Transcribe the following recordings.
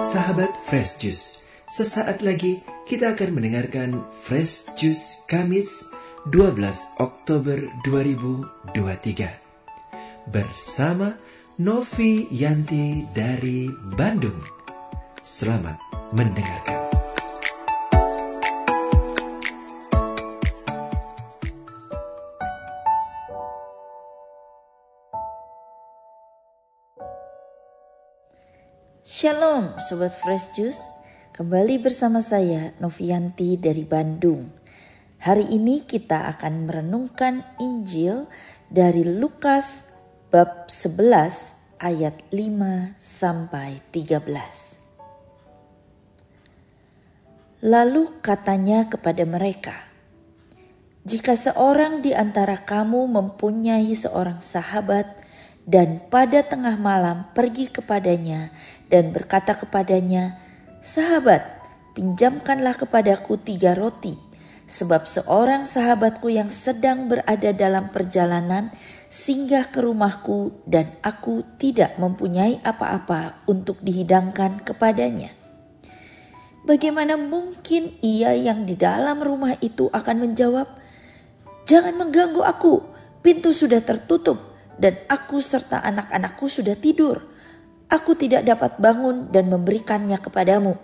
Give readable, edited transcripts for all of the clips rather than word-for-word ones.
Sahabat Fresh Juice, sesaat lagi kita akan mendengarkan Fresh Juice Kamis 12 Oktober 2023 bersama Novi Yanti dari Bandung. Selamat mendengarkan. Shalom Sobat Fresh Juice, kembali bersama saya Novianti dari Bandung. Hari ini kita akan merenungkan Injil dari Lukas bab 11 ayat 5 sampai 13. Lalu katanya kepada mereka, "Jika seorang di antara kamu mempunyai seorang sahabat dan pada tengah malam pergi kepadanya dan berkata kepadanya, 'Sahabat, pinjamkanlah kepadaku 3 roti, sebab seorang sahabatku yang sedang berada dalam perjalanan singgah ke rumahku dan aku tidak mempunyai apa-apa untuk dihidangkan kepadanya.' Bagaimana mungkin ia yang di dalam rumah itu akan menjawab, 'Jangan mengganggu aku, pintu sudah tertutup dan aku serta anak-anakku sudah tidur. Aku tidak dapat bangun dan memberikannya kepadamu.'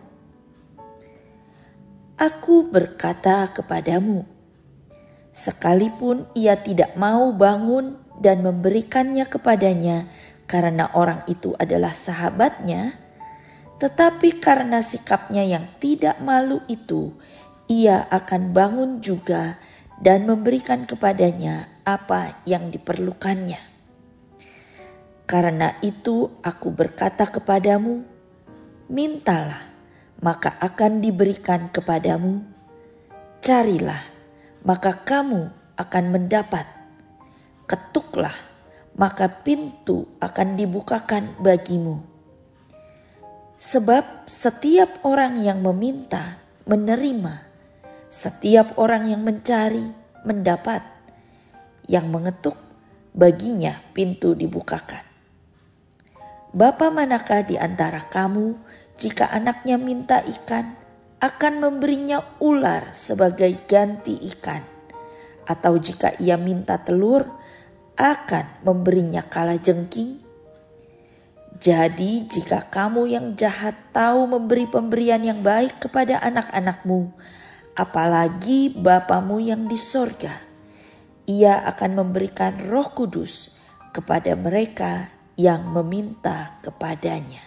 Aku berkata kepadamu, sekalipun ia tidak mau bangun dan memberikannya kepadanya karena orang itu adalah sahabatnya, tetapi karena sikapnya yang tidak malu itu, ia akan bangun juga dan memberikan kepadanya apa yang diperlukannya. Karena itu aku berkata kepadamu, mintalah, maka akan diberikan kepadamu. Carilah, maka kamu akan mendapat. Ketuklah, maka pintu akan dibukakan bagimu. Sebab setiap orang yang meminta, menerima. Setiap orang yang mencari, mendapat. Yang mengetuk, baginya pintu dibukakan. Bapa manakah di antara kamu, jika anaknya minta ikan, akan memberinya ular sebagai ganti ikan? Atau jika ia minta telur, akan memberinya kalajengking? Jadi jika kamu yang jahat tahu memberi pemberian yang baik kepada anak-anakmu, apalagi Bapamu yang di sorga, ia akan memberikan Roh Kudus kepada mereka yang meminta kepadanya."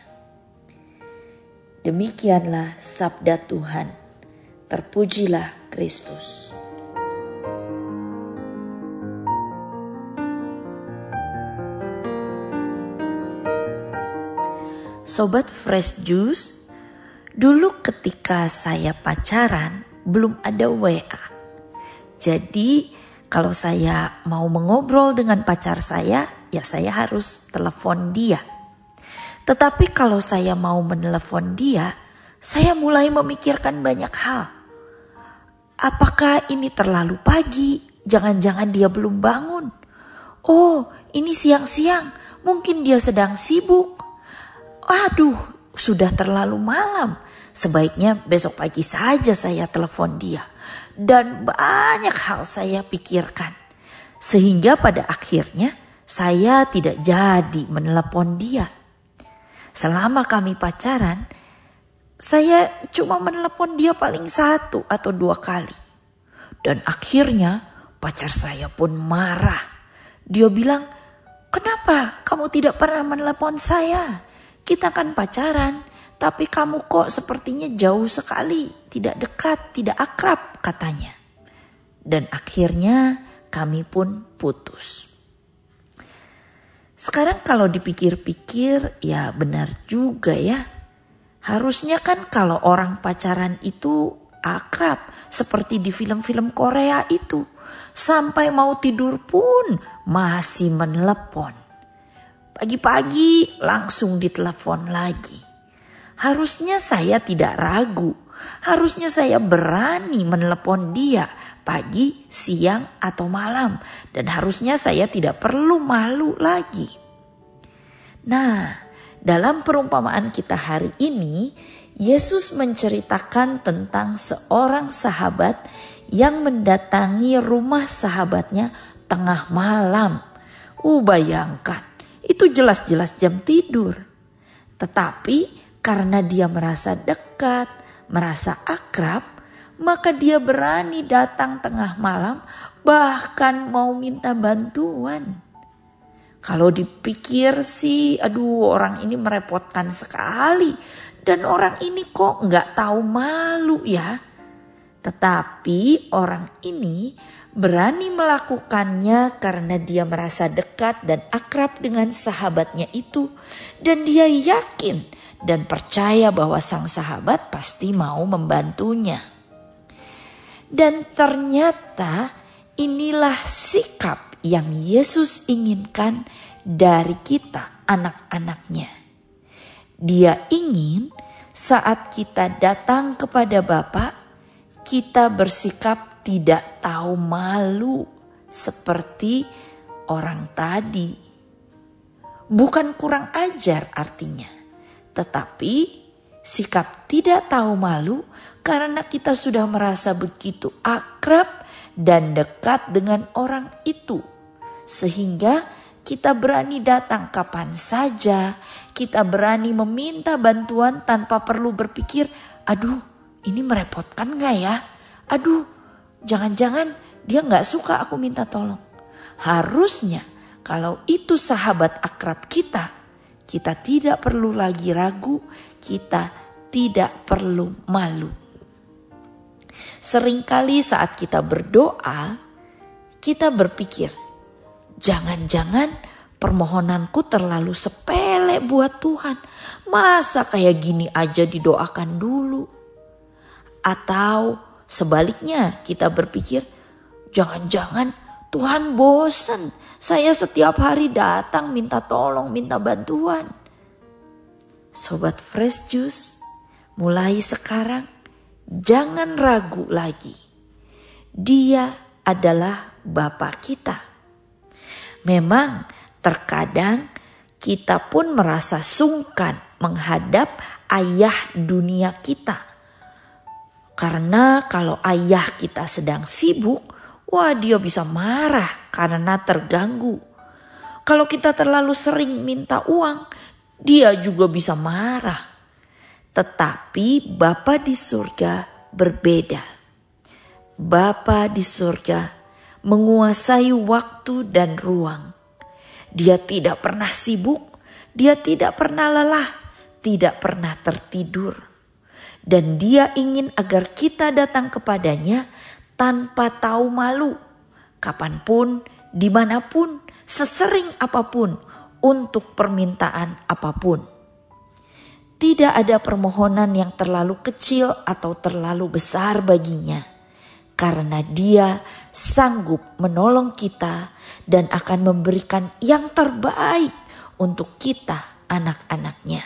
Demikianlah sabda Tuhan. Terpujilah Kristus. Sobat Fresh Juice, dulu ketika saya pacaran belum ada WA. Jadi kalau saya mau mengobrol dengan pacar saya, ya saya harus telepon dia. Tetapi kalau saya mau menelepon dia, saya mulai memikirkan banyak hal. Apakah ini terlalu pagi? Jangan-jangan dia belum bangun. Oh, ini siang-siang, mungkin dia sedang sibuk. Aduh, sudah terlalu malam. Sebaiknya besok pagi saja saya telepon dia. Dan banyak hal saya pikirkan. Sehingga pada akhirnya saya tidak jadi menelepon dia. Selama kami pacaran, saya cuma menelepon dia paling 1 atau 2 kali. Dan akhirnya pacar saya pun marah. Dia bilang, "Kenapa kamu tidak pernah menelepon saya? Kita kan pacaran, tapi kamu kok sepertinya jauh sekali, tidak dekat, tidak akrab," katanya. Dan akhirnya kami pun putus. Sekarang kalau dipikir-pikir, ya benar juga ya. Harusnya kan kalau orang pacaran itu akrab, seperti di film-film Korea itu. Sampai mau tidur pun masih menelepon. Pagi-pagi langsung ditelepon lagi. Harusnya saya tidak ragu. Harusnya saya berani menelepon dia pagi, siang, atau malam. Dan harusnya saya tidak perlu malu lagi. Nah, Dalam perumpamaan kita hari ini, Yesus menceritakan tentang seorang sahabat yang mendatangi rumah sahabatnya tengah malam. Bayangkan, itu jelas-jelas jam tidur. Tetapi karena dia merasa dekat, merasa akrab, maka dia berani datang tengah malam, bahkan mau minta bantuan. Kalau dipikir sih, orang ini merepotkan sekali. Dan orang ini kok gak tahu malu ya. Tetapi orang ini berani melakukannya karena dia merasa dekat dan akrab dengan sahabatnya itu. Dan dia yakin dan percaya bahwa sang sahabat pasti mau membantunya. Dan ternyata inilah sikap yang Yesus inginkan dari kita, anak-anaknya. Dia ingin saat kita datang kepada Bapa, kita bersikap tidak tahu malu seperti orang tadi. Bukan kurang ajar artinya, tetapi sikap tidak tahu malu karena kita sudah merasa begitu akrab dan dekat dengan orang itu. Sehingga kita berani datang kapan saja, kita berani meminta bantuan tanpa perlu berpikir, ini merepotkan gak ya? Jangan-jangan dia gak suka aku minta tolong. Harusnya kalau itu sahabat akrab kita tidak perlu lagi ragu, kita tidak perlu malu. Seringkali saat kita berdoa, kita berpikir, jangan-jangan permohonanku terlalu sepele buat Tuhan. Masa kayak gini aja didoakan dulu? Atau sebaliknya kita berpikir, jangan-jangan Tuhan bosan. Saya setiap hari datang minta tolong, minta bantuan. Sobat Fresh Juice, mulai sekarang jangan ragu lagi. Dia adalah Bapa kita. Memang terkadang kita pun merasa sungkan menghadap ayah dunia kita. Karena kalau ayah kita sedang sibuk, dia bisa marah karena terganggu. Kalau kita terlalu sering minta uang, dia juga bisa marah. Tetapi Bapa di surga berbeda. Bapa di surga menguasai waktu dan ruang. Dia tidak pernah sibuk, dia tidak pernah lelah, tidak pernah tertidur. Dan dia ingin agar kita datang kepadanya tanpa tahu malu. Kapanpun, dimanapun, sesering apapun, untuk permintaan apapun. Tidak ada permohonan yang terlalu kecil atau terlalu besar baginya. Karena dia sanggup menolong kita dan akan memberikan yang terbaik untuk kita, anak-anaknya.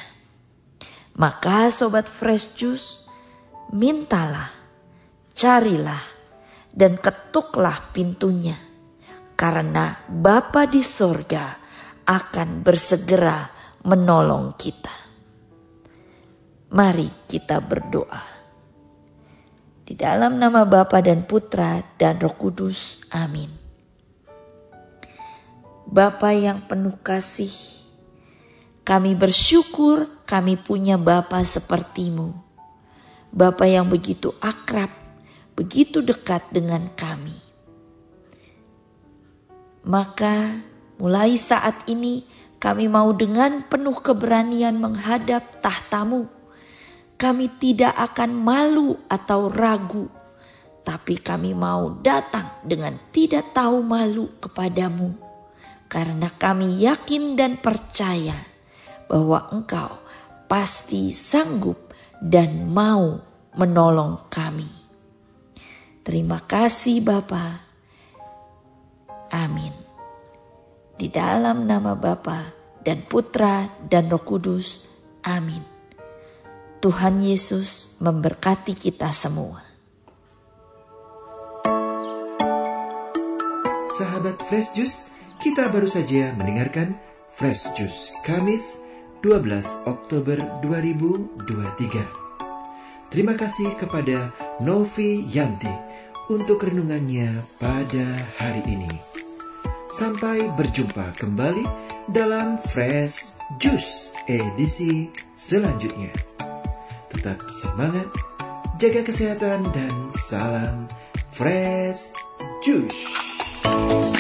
Maka Sobat Fresh Juice, mintalah, carilah, dan ketuklah pintunya. Karena Bapa di sorga akan bersegera menolong kita. Mari kita berdoa. Di dalam nama Bapa dan Putra dan Roh Kudus. Amin. Bapa yang penuh kasih, kami bersyukur kami punya Bapa seperti-Mu. Bapa yang begitu akrab, begitu dekat dengan kami. Maka mulai saat ini kami mau dengan penuh keberanian menghadap tahta-Mu. Kami tidak akan malu atau ragu, tapi kami mau datang dengan tidak tahu malu kepadamu. Karena kami yakin dan percaya bahwa Engkau pasti sanggup dan mau menolong kami. Terima kasih Bapa. Amin. Di dalam nama Bapa dan Putra dan Roh Kudus. Amin. Tuhan Yesus memberkati kita semua. Sahabat Fresh Juice, kita baru saja mendengarkan Fresh Juice Kamis 12 Oktober 2023. Terima kasih kepada Novi Yanti untuk renungannya pada hari ini. Sampai berjumpa kembali dalam Fresh Juice edisi selanjutnya. Tetap semangat, jaga kesehatan, dan salam Fresh Juice.